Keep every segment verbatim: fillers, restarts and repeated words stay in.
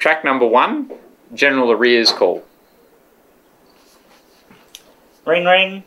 Track number one, general arrears call. Ring ring.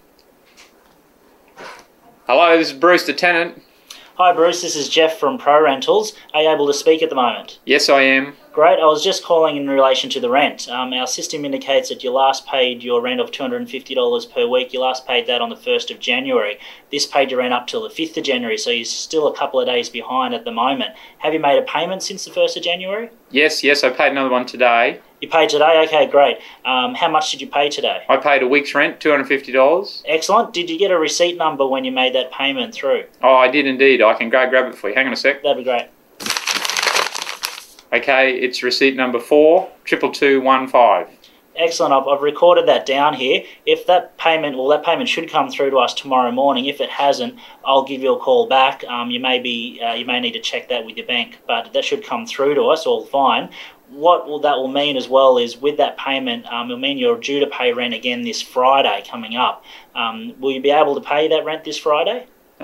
Hello, this is Bruce, the tenant. Hi Bruce, this is Jeff from Pro Rentals. Are you able to speak at the moment? Yes, I am. Great, I was just calling in relation to the rent. Um, our system indicates that you last paid your rent of two hundred fifty dollars per week. You last paid that on the first of January. This paid your rent up till the fifth of January, so you're still a couple of days behind at the moment. Have you made a payment since the first of January? Yes, yes, I paid another one today. You paid today? Okay, great. Um, how much did you pay today? I paid a week's rent, two hundred fifty dollars. Excellent. Did you get a receipt number when you made that payment through? Oh, I did indeed. I can go grab it for you. Hang on a sec. That'd be great. Okay, it's receipt number four, triple two one five. Excellent. I've, I've recorded that down here. If that payment, well, that payment should come through to us tomorrow morning. If it hasn't, I'll give you a call back. Um, you may be, uh, you may need to check that with your bank, but that should come through to us all fine. What will that will mean as well is with that payment, um, it'll mean you're due to pay rent again this Friday coming up. Um, will you be able to pay that rent this Friday?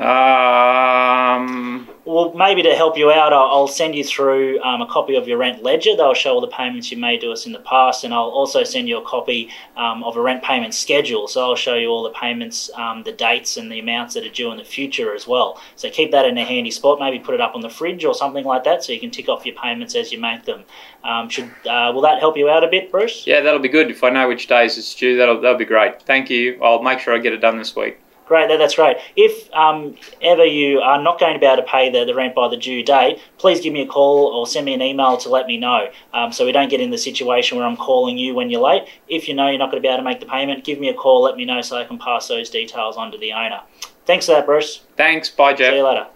Um. Well, maybe to help you out, I'll, I'll send you through um, a copy of your rent ledger. That'll show all the payments you made to us in the past, and I'll also send you a copy um, of a rent payment schedule. So I'll show you all the payments, um, the dates and the amounts that are due in the future as well. So keep that in a handy spot. Maybe put it up on the fridge or something like that so you can tick off your payments as you make them. Um, should uh, will that help you out a bit, Bruce? Yeah, that'll be good. If I know which days it's due, that'll, that'll be great. Thank you. I'll make sure I get it done this week. Great, that, that's great. If um, ever you are not going to be able to pay the, the rent by the due date, please give me a call or send me an email to let me know, um, so we don't get in the situation where I'm calling you when you're late. If you know you're not going to be able to make the payment, give me a call, let me know so I can pass those details on to the owner. Thanks for that, Bruce. Thanks. Bye, Jeff. See you later.